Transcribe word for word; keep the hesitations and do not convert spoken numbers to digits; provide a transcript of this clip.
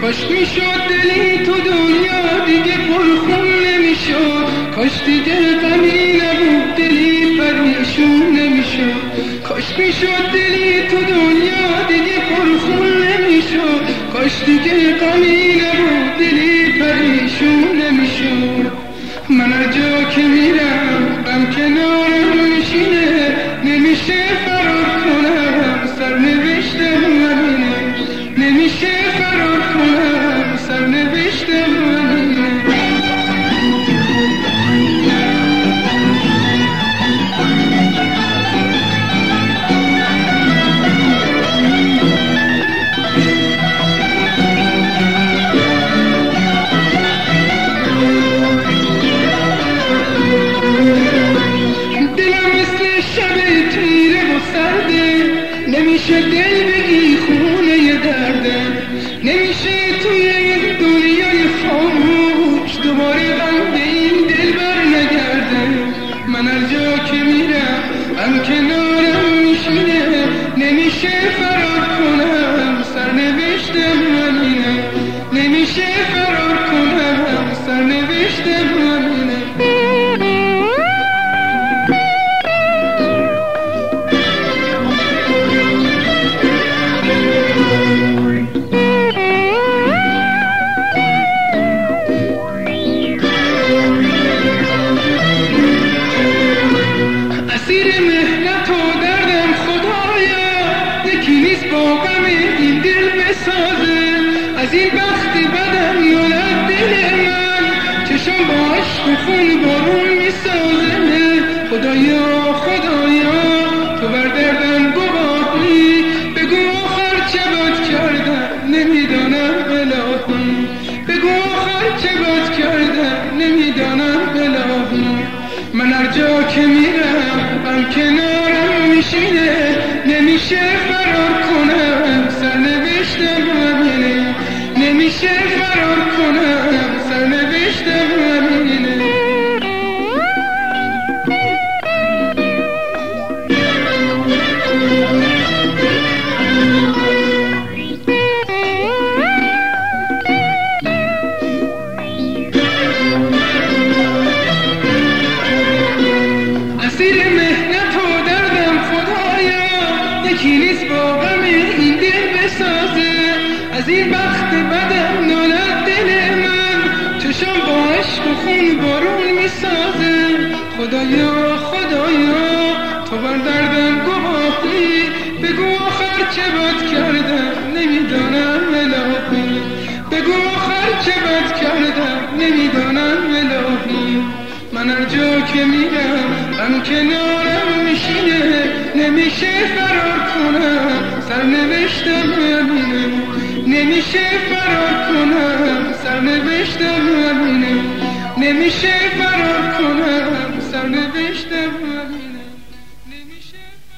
کاش میشد دلی تو دنیا دیگه پرخون نمیشد، کاش دیگه غمی نبود دلی پریشون نمیشد، کاش میشد دلی تو دنیا دیگه پرخون نمیشد، کاش دیگه غمی نبود دلی پریشون نمیشد. من هر جا که میرم غم کنارم میشینه، نمیشه فرار کنم سرنوشتم همینه، نمیشه فرار کنم سرنوشتم همینه. نمیشه دل بگی خونه درده، نمیشه توی این دنیای خاموش دوباره غم به این دل بر نگرده. من هر جا که میرم غم کنارم میشینه، نمیشه فرار کنم سرنوشتم همینه، نمیشه فرار کنم سرنوشتم همینه. اسیر مهنت و دردم خدایا، یکی نیست با غم این دل بسازه. از این بختی بدم یالد دل من، چشم با عشق و خون بارون میسازه. خدایا خدایا تو بر دردم گواهی، بگو آخر چه بد کردم نمیدانم الهی، بگو آخر چه بد کردم نمیدانم الهی. من هر جا که میرم غم کنارم میشینه، نمیشه فرار کنم سرنوشتم همینه، نمیشه فرار کنم سرنوشتم همینه. اسیر مهنت و دردم خدایا، یکی نیست با غم این دل بسازه. از این بخت بدم نالد دل من، چشم با عشق و خون بارون میسازه. خدایا خدایا تو بر دردم گواهی، بگو آخر چه بد کردم نمیدانم الهی، بگو آخر چه بد کردم نمیدانم الهی. من هر جا که میرم غم کنارم میشینه، نمیشه فرار کنم سرنوشتم همینه، نمیشه فرار کنم سرنوشتم همینه، نمیشه فرار کنم سرنوشتم همینه، نمیشه